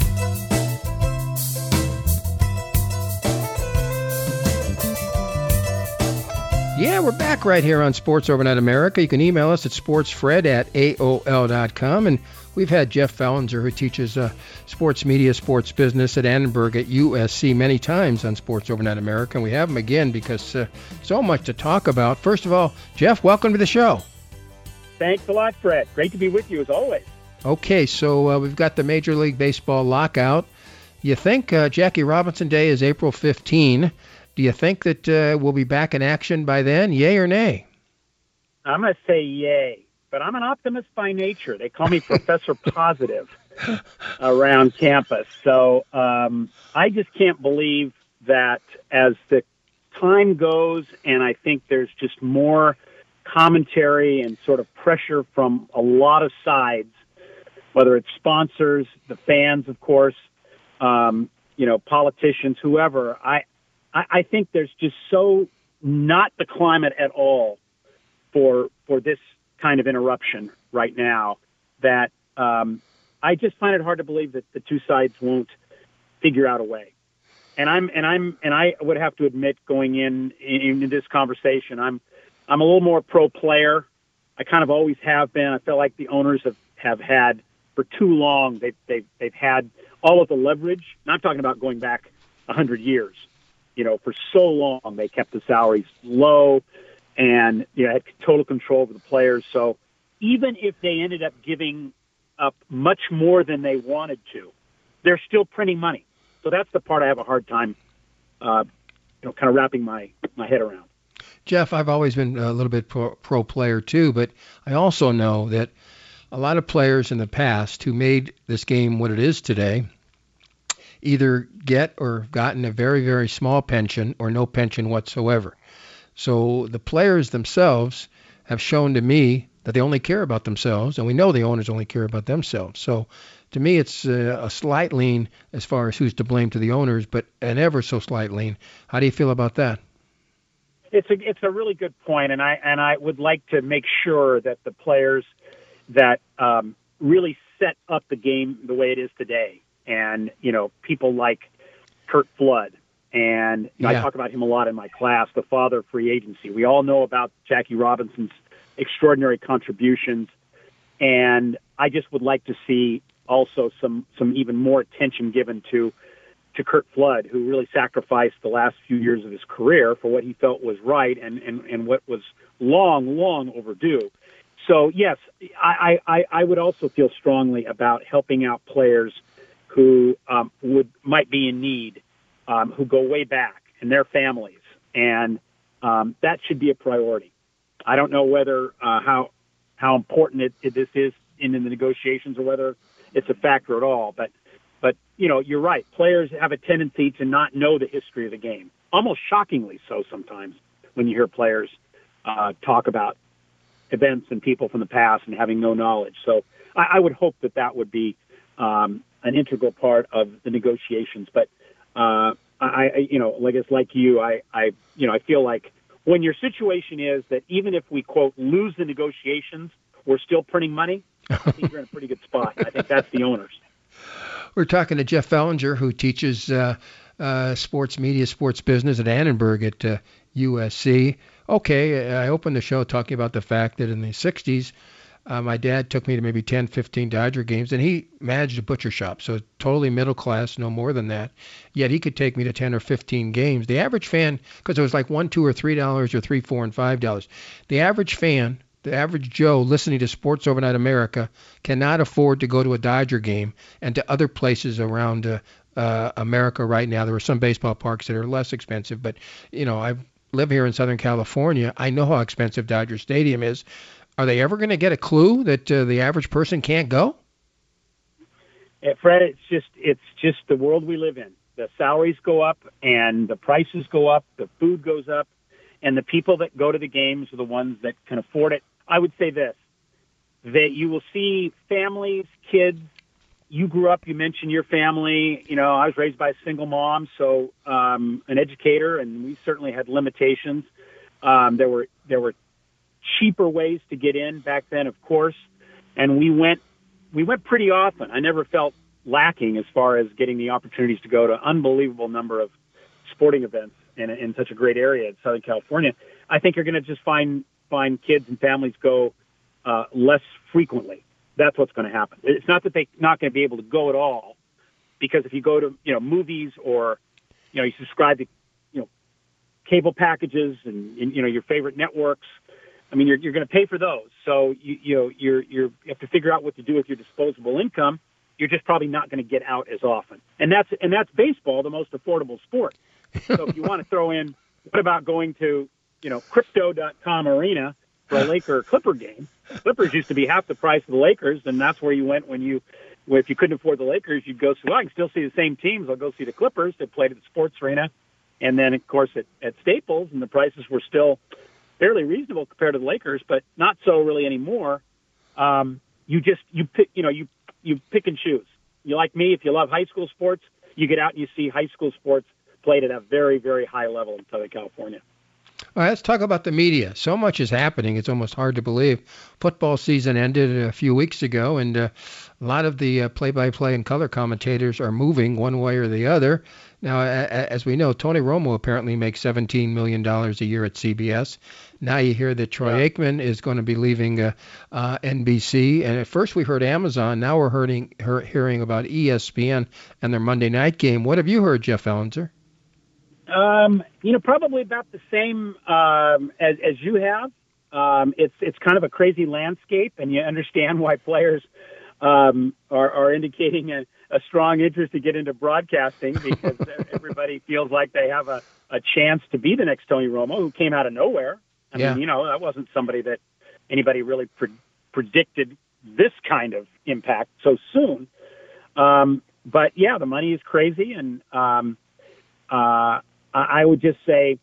Yeah, we're back right here on Sports Overnight America. You can email us at sportsfred at A O L dot com. And we've had Jeff Fellinger, who teaches uh, sports media, sports business at Annenberg at U S C many times on Sports Overnight America. And we have him again because uh, so much to talk about. First of all, Jeff, welcome to the show. Thanks a lot, Fred. Great to be with you as always. Okay, so uh, we've got the Major League Baseball lockout. You think uh, Jackie Robinson Day is April fifteenth. Do you think that uh, we'll be back in action by then? Yay or nay? I'm going to say yay, but I'm an optimist by nature. They call me Professor Positive around campus. So um, I just can't believe that as the time goes, and I think there's just more commentary and sort of pressure from a lot of sides, whether it's sponsors, the fans, of course, um, you know, politicians, whoever. I I think there's just so not the climate at all for for this kind of interruption right now that um, I just find it hard to believe that the two sides won't figure out a way. And I'm and I'm and I would have to admit, going in into this conversation, I'm I'm a little more pro player. I kind of always have been. I feel like the owners have, have had for too long. They've they've they've had all of the leverage. And I'm talking about going back a hundred years. You know, for so long, they kept the salaries low and, you know, had total control over the players. So even if they ended up giving up much more than they wanted to, they're still printing money. So that's the part I have a hard time, uh, you know, kind of wrapping my, my head around. Jeff, I've always been a little bit pro, pro player too, but I also know that a lot of players in the past who made this game what it is today either get or have gotten a very, very small pension or no pension whatsoever. So the players themselves have shown to me that they only care about themselves, and we know the owners only care about themselves. So to me, it's a, a slight lean as far as who's to blame to the owners, but an ever so slight lean. How do you feel about that? It's a it's a really good point, and I and I would like to make sure that the players that um, really set up the game the way it is today. And, you know, people like Curt Flood, and you know, yeah. I talk about him a lot in my class, the father of free agency. We all know about Jackie Robinson's extraordinary contributions, and I just would like to see also some, some even more attention given to to Curt Flood, who really sacrificed the last few years of his career for what he felt was right and, and, and what was long, long overdue. So, yes, I, I, I would also feel strongly about helping out players who um, would might be in need, um, who go way back, and their families, and um, that should be a priority. I don't know whether uh, how how important it, it, this is in the negotiations or whether it's a factor at all. But but you know, you're right. Players have a tendency to not know the history of the game, almost shockingly so sometimes when you hear players uh, talk about events and people from the past and having no knowledge. So I, I would hope that that would be Um, an integral part of the negotiations. But, uh, I, I, you know, like it's like you, I, I, you know, I feel like when your situation is that even if we, quote, lose the negotiations, we're still printing money, I think you're in a pretty good spot. I think that's the owners. We're talking to Jeff Fellinger, who teaches uh, uh, sports media, sports business at Annenberg at uh, U S C. Okay, I opened the show talking about the fact that in the sixties, Uh, my dad took me to maybe ten, fifteen Dodger games, and he managed a butcher shop, so totally middle class, no more than that. Yet he could take me to ten or fifteen games. The average fan, because it was like one, two, or three dollars, or three, four, and five dollars. The average fan, the average Joe listening to Sports Overnight America, cannot afford to go to a Dodger game and to other places around uh, uh, America right now. There are some baseball parks that are less expensive, but you know, I live here in Southern California. I know how expensive Dodger Stadium is. Are they ever going to get a clue that uh, the average person can't go? Yeah, Fred, it's just it's just the world we live in. The salaries go up and the prices go up, the food goes up, and the people that go to the games are the ones that can afford it. I would say this, that you will see families, kids, you grew up, you mentioned your family. You know, I was raised by a single mom, so um, an educator, and we certainly had limitations. Um, there were there were cheaper ways to get in back then, of course, and we went we went pretty often. I never felt lacking as far as getting the opportunities to go to an unbelievable number of sporting events in, in such a great area in Southern California. I think you're going to just find find kids and families go uh, less frequently. That's what's going to happen. It's not that they're not going to be able to go at all, because if you go to you know movies or you know you subscribe to you know cable packages and, and you know your favorite networks, I mean you're you're going to pay for those. So you you know you're you're you have to figure out what to do with your disposable income. You're just probably not going to get out as often. And that's and that's baseball, the most affordable sport. So if you want to throw in, what about going to, you know, crypto dot com arena for a Laker Clipper game? Clippers used to be half the price of the Lakers, and that's where you went when you, well, if you couldn't afford the Lakers, you'd go, well, I can still see the same teams. I'll go see the Clippers. They played at the sports arena. And then, of course, at, at Staples, and the prices were still fairly reasonable compared to the Lakers, but not so really anymore. Um, you just, you pick, you know, you, you pick and choose. You like me, if you love high school sports, you get out and you see high school sports played at a very, very high level in Southern California. All right, let's talk about the media. So much is happening. It's almost hard to believe. Football season ended a few weeks ago, and uh, a lot of the uh, play-by-play and color commentators are moving one way or the other. Now, a- as we know, Tony Romo apparently makes seventeen million dollars a year at C B S. Now you hear that Troy yeah. Aikman is going to be leaving uh, uh, N B C. And at first we heard Amazon. Now we're hearing, her- hearing about E S P N and their Monday night game. What have you heard, Jeff Ellenzer? Um, you know, probably about the same um, as, as you have. Um, it's it's kind of a crazy landscape, and you understand why players um, are, are indicating a, a strong interest to get into broadcasting, because everybody feels like they have a, a chance to be the next Tony Romo, who came out of nowhere. I yeah. mean, you know, that wasn't somebody that anybody really pre- predicted this kind of impact so soon. Um, but, yeah, the money is crazy, and um, uh, I would just say,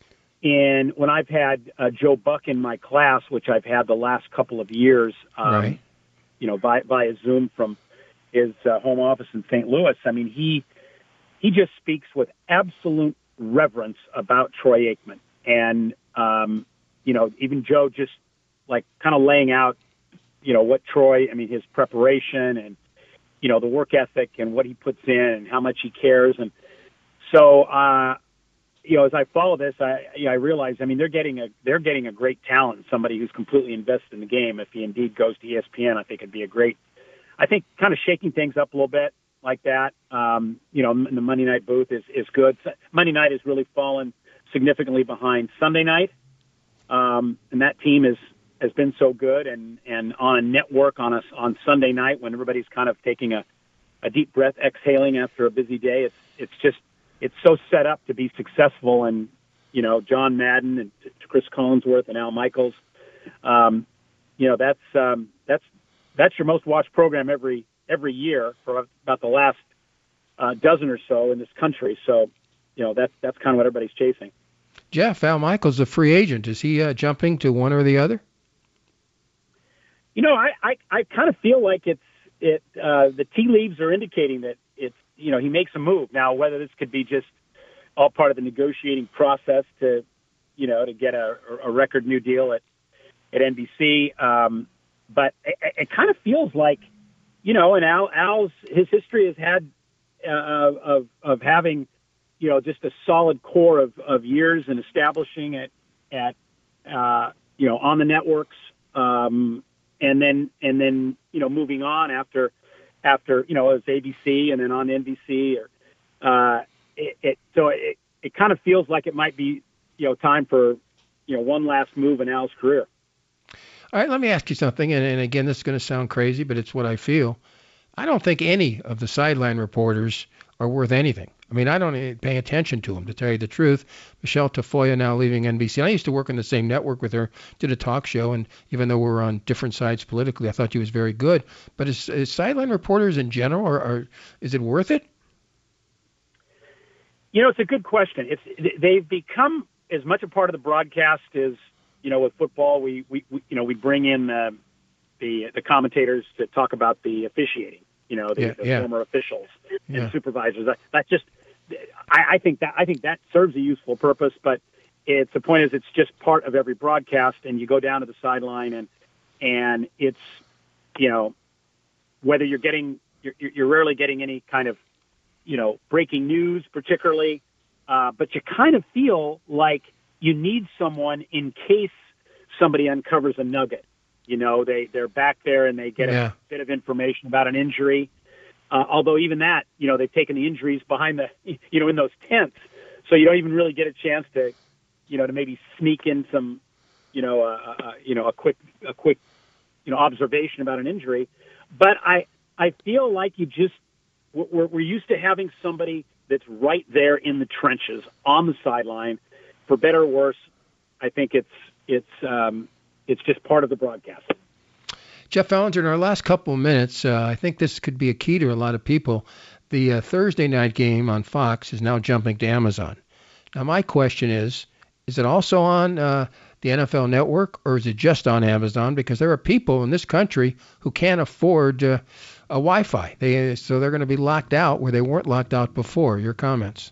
in when I've had uh, Joe Buck in my class, which I've had the last couple of years, um, right. you know, by via Zoom from his uh, home office in Saint Louis. I mean, he he just speaks with absolute reverence about Troy Aikman, and um, you know, even Joe just like kind of laying out, you know, what Troy. I mean, his preparation and you know the work ethic and what he puts in and how much he cares, and so. Uh, You know, as I follow this, I you know, I realize. I mean, they're getting a they're getting a great talent, somebody who's completely invested in the game. If he indeed goes to E S P N, I think it'd be a great. I think kind of shaking things up a little bit like that. Um, you know, the Monday night booth is is good. Monday night has really fallen significantly behind Sunday night, um, and that team is has been so good. And, and on a network on a on Sunday night when everybody's kind of taking a, a deep breath, exhaling after a busy day, it's it's just. It's so set up to be successful, and you know John Madden and Chris Collinsworth and Al Michaels. Um, you know that's um, that's that's your most watched program every every year for about the last uh, dozen or so in this country. So you know that's that's kind of what everybody's chasing. Jeff, Al Michaels, a free agent. Is he uh, jumping to one or the other? You know, I I, I kind of feel like it's it. Uh, the tea leaves are indicating that it's. You know, he makes a move. Now, whether this could be just all part of the negotiating process to, you know, to get a, a record new deal at, at N B C. Um, but it, it kind of feels like, you know, and Al, Al's, his history has had uh, of, of having, you know, just a solid core of, of years and establishing it at, uh, you know, on the networks. Um, and then, and then, you know, moving on after, after, you know, it was A B C and then on N B C or, uh, it, it so it, it kind of feels like it might be, you know, time for, you know, one last move in Al's career. All right, let me ask you something. And, and again, this is going to sound crazy, but it's what I feel. I don't think any of the sideline reporters are worth anything. I mean, I don't even pay attention to them, to tell you the truth. Michelle Tafoya now leaving N B C. I used to work on the same network with her, did a talk show, and even though we're on different sides politically, I thought she was very good. But is, is sideline reporters in general, are, are is it worth it? You know, it's a good question. It's they've become as much a part of the broadcast as, you know, with football, we, we, we you know, we bring in the, the the commentators to talk about the officiating. You know, the, yeah, the yeah. former officials and Yeah. supervisors. That, that's just, I, I think that I think that serves a useful purpose. But it's the point is, it's just part of every broadcast. And you go down to the sideline, and and it's, you know, whether you're getting, you're, you're rarely getting any kind of, you know, breaking news, particularly. Uh, but you kind of feel like you need someone in case somebody uncovers a nugget. You know, they, they're back there and they get Yeah. a bit of information about an injury. Uh, although even that, you know, they've taken the injuries behind the, you know, in those tents. So you don't even really get a chance to, you know, to maybe sneak in some, you know, uh, uh, you know, a quick, a quick, you know, observation about an injury. But I, I feel like you just, we're, we're used to having somebody that's right there in the trenches on the sideline. For better or worse, I think it's, it's, um, it's just part of the broadcast. Jeff Vallinger, in our last couple of minutes, uh, I think this could be a key to a lot of people. The uh, Thursday night game on Fox is now jumping to Amazon. Now, my question is, is it also on uh, the N F L Network, or is it just on Amazon? Because there are people in this country who can't afford uh, a Wi-Fi. They, so they're going to be locked out where they weren't locked out before. Your comments?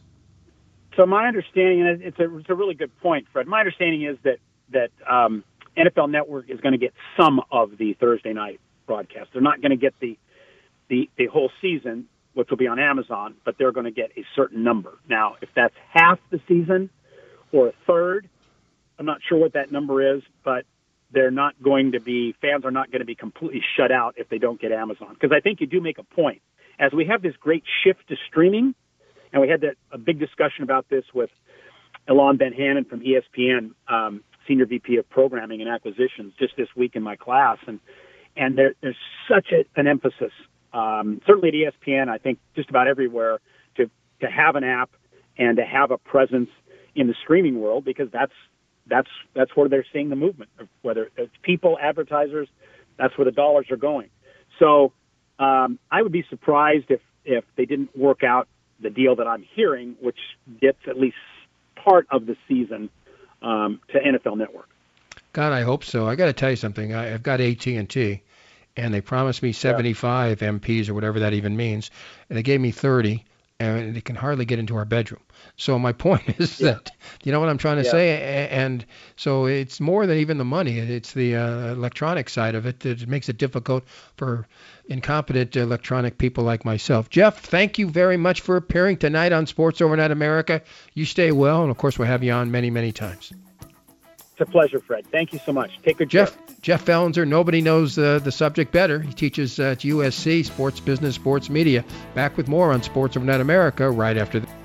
So my understanding, and it's a, it's a really good point, Fred. My understanding is that, that um, N F L Network is going to get some of the Thursday night broadcast. They're not going to get the, the the whole season, which will be on Amazon, but they're going to get a certain number. Now, if that's half the season or a third, I'm not sure what that number is, but they're not going to be, fans are not going to be completely shut out if they don't get Amazon. Because I think you do make a point. As we have this great shift to streaming, and we had that, a big discussion about this with Elon Ben-Hannon from E S P N, um, Senior V P of Programming and Acquisitions, just this week in my class. And and there, there's such a, an emphasis, um, certainly at E S P N, I think just about everywhere, to, to have an app and to have a presence in the streaming world, because that's that's that's where they're seeing the movement, whether it's people, advertisers, that's where the dollars are going. So um, I would be surprised if, if they didn't work out the deal that I'm hearing, which gets at least part of the season um, to N F L Network. God, I hope so. I got to tell you something. I, I've got A T and T, and they promised me seventy-five yeah. M Ps or whatever that even means, and they gave me thirty, and they can hardly get into our bedroom. So my point is yeah. that, you know what I'm trying to yeah. say? And so it's more than even the money. It's the uh, electronic side of it that makes it difficult for incompetent electronic people like myself. Jeff, thank you very much for appearing tonight on Sports Overnight America. You stay well, and of course we'll have you on many, many times. It's a pleasure, Fred. Thank you so much. Take good Jeff, care. Jeff Vallinger, nobody knows uh, the subject better. He teaches uh, at U S C, Sports Business, Sports Media. Back with more on Sports Overnight America right after this.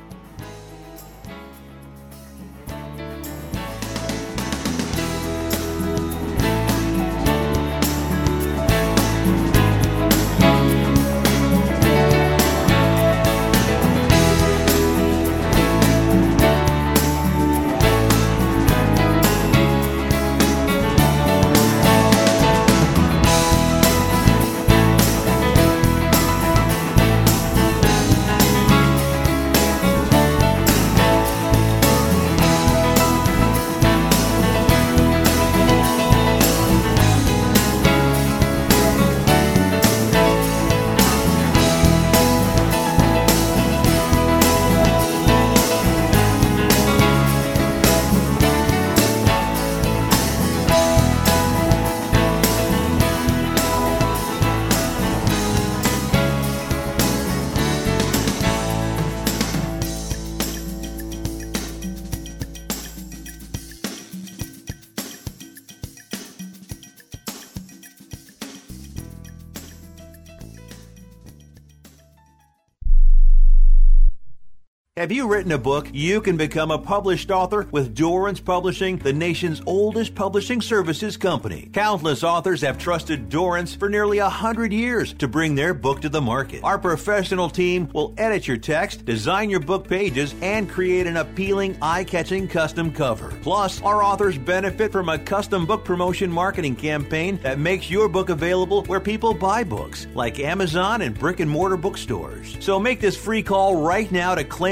Have you written a book? You can become a published author with Dorrance Publishing, the nation's oldest publishing services company. Countless authors have trusted Dorrance for nearly a hundred years to bring their book to the market. Our professional team will edit your text, design your book pages, and create an appealing, eye-catching custom cover. Plus, our authors benefit from a custom book promotion marketing campaign that makes your book available where people buy books, like Amazon and brick-and-mortar bookstores. So make this free call right now to claim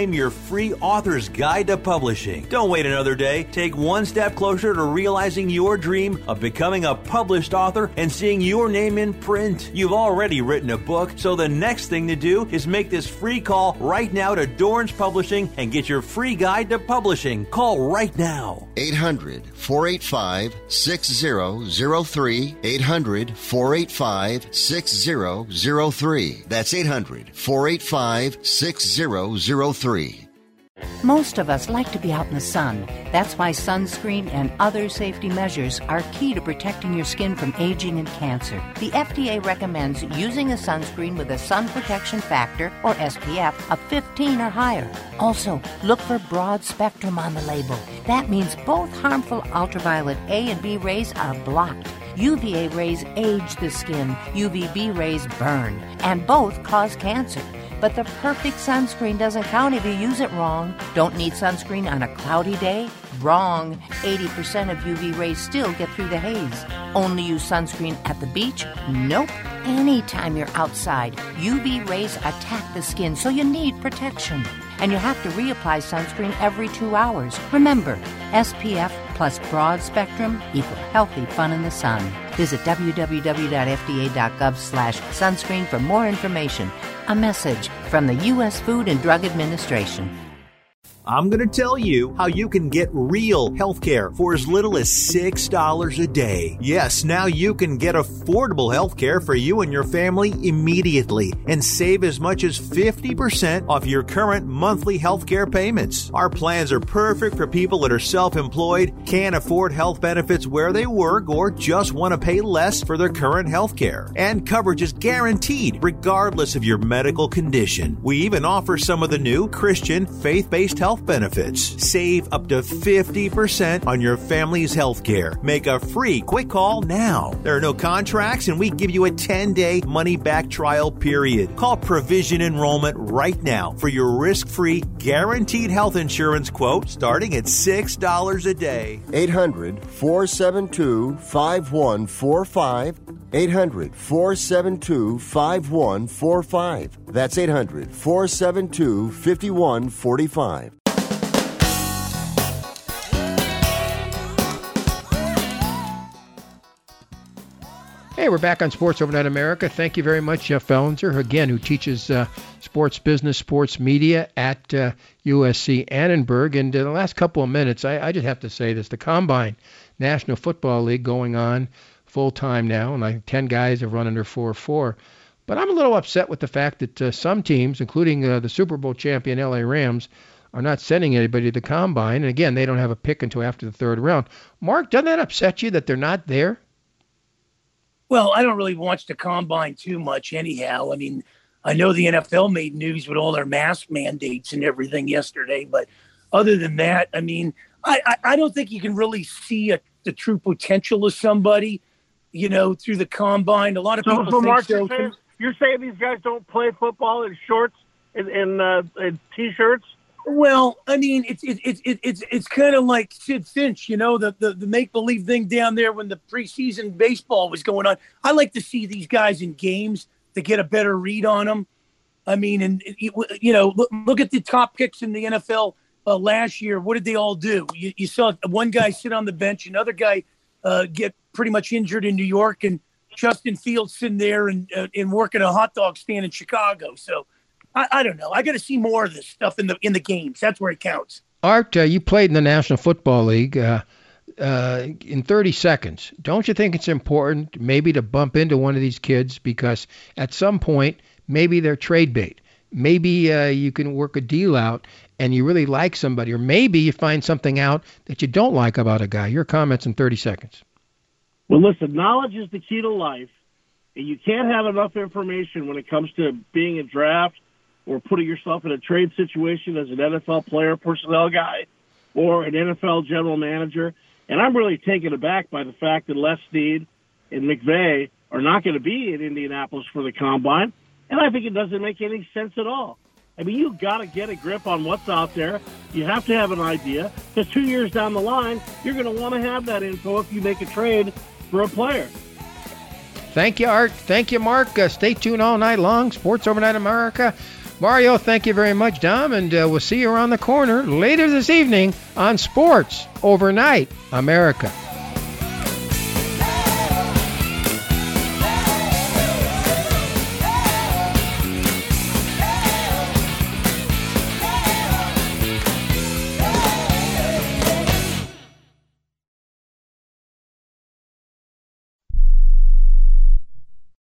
claim your free author's guide to publishing. Don't wait another day. Take one step closer to realizing your dream of becoming a published author and seeing your name in print. You've already written a book, so the next thing to do is make this free call right now to Dorrance Publishing and get your free guide to publishing. Call right now. eight hundred, four eight five, six zero zero three. eight hundred, four eight five, six zero zero three. That's eight hundred, four eight five, six zero zero three. Most of us like to be out in the sun. That's why sunscreen and other safety measures are key to protecting your skin from aging and cancer. The F D A recommends using a sunscreen with a sun protection factor, or S P F, of fifteen or higher. Also, look for broad spectrum on the label. That means both harmful ultraviolet A and B rays are blocked. U V A rays age the skin, U V B rays burn, and both cause cancer. But the perfect sunscreen doesn't count if you use it wrong. Don't need sunscreen on a cloudy day? Wrong. eighty percent of U V rays still get through the haze. Only use sunscreen at the beach? Nope. Anytime you're outside, U V rays attack the skin, so you need protection. And you have to reapply sunscreen every two hours. Remember, S P F plus broad spectrum equal healthy fun in the sun. Visit w w w dot f d a dot gov slash sunscreen for more information. A message from the U S Food and Drug Administration. I'm going to tell you how you can get real health care for as little as six dollars a day. Yes, now you can get affordable health care for you and your family immediately and save as much as fifty percent off your current monthly health care payments. Our plans are perfect for people that are self-employed, can't afford health benefits where they work, or just want to pay less for their current health care. And coverage is guaranteed regardless of your medical condition. We even offer some of the new Christian faith-based health benefits. Save up to fifty percent on your family's health care. Make a free quick call now. There are no contracts, and we give you a ten-day money-back trial period. Call Provision Enrollment right now for your risk-free, guaranteed health insurance quote starting at six dollars a day. eight hundred, four seven two, five one four five. eight hundred, four seven two, five one four five. That's eight hundred, four seven two, five one four five. Hey, we're back on Sports Overnight America. Thank you very much, Jeff Fellenser, again, who teaches uh, sports business, sports media at uh, U S C Annenberg. And in the last couple of minutes, I, I just have to say this. The Combine National Football League going on full-time now, and like ten guys have run under four four. But I'm a little upset with the fact that uh, some teams, including uh, the Super Bowl champion L A Rams, are not sending anybody to the Combine. And again, they don't have a pick until after the third round. Mark, doesn't that upset you that they're not there? Well, I don't really watch the Combine too much anyhow. I mean, I know the N F L made news with all their mask mandates and everything yesterday, but other than that, I mean, I, I, I don't think you can really see a, the true potential of somebody, you know, through the Combine. A lot of so, people so think Mark, so. You're saying, you're saying these guys don't play football in shorts and, and, uh, and T-shirts? Well, I mean, it's it, it, it, it's it's kind of like Sid Finch, you know, the, the, the make-believe thing down there when the preseason baseball was going on. I like to see these guys in games to get a better read on them. I mean, and, you know, look, look at the top picks in the N F L uh, last year. What did they all do? You, you saw one guy sit on the bench, another guy uh, get pretty much injured in New York, and Justin Fields sitting there and, uh, and working a hot dog stand in Chicago. So, I, I don't know. I got to see more of this stuff in the in the games. That's where it counts. Art, uh, you played in the National Football League uh, uh, in thirty seconds. Don't you think it's important maybe to bump into one of these kids because at some point maybe they're trade bait. Maybe uh, you can work a deal out and you really like somebody, or maybe you find something out that you don't like about a guy. Your comments in thirty seconds. Well, listen, knowledge is the key to life, and you can't have enough information when it comes to being a draft or putting yourself in a trade situation as an N F L player, personnel guy, or an N F L general manager. And I'm really taken aback by the fact that Les Snead and McVay are not going to be in Indianapolis for the Combine. And I think it doesn't make any sense at all. I mean, you've got to get a grip on what's out there. You have to have an idea, because two years down the line, you're going to want to have that info if you make a trade for a player. Thank you, Art. Thank you, Mark. Uh, stay tuned all night long. Sports Overnight America. Mario, thank you very much, Dom, and uh, we'll see you around the corner later this evening on Sports Overnight America.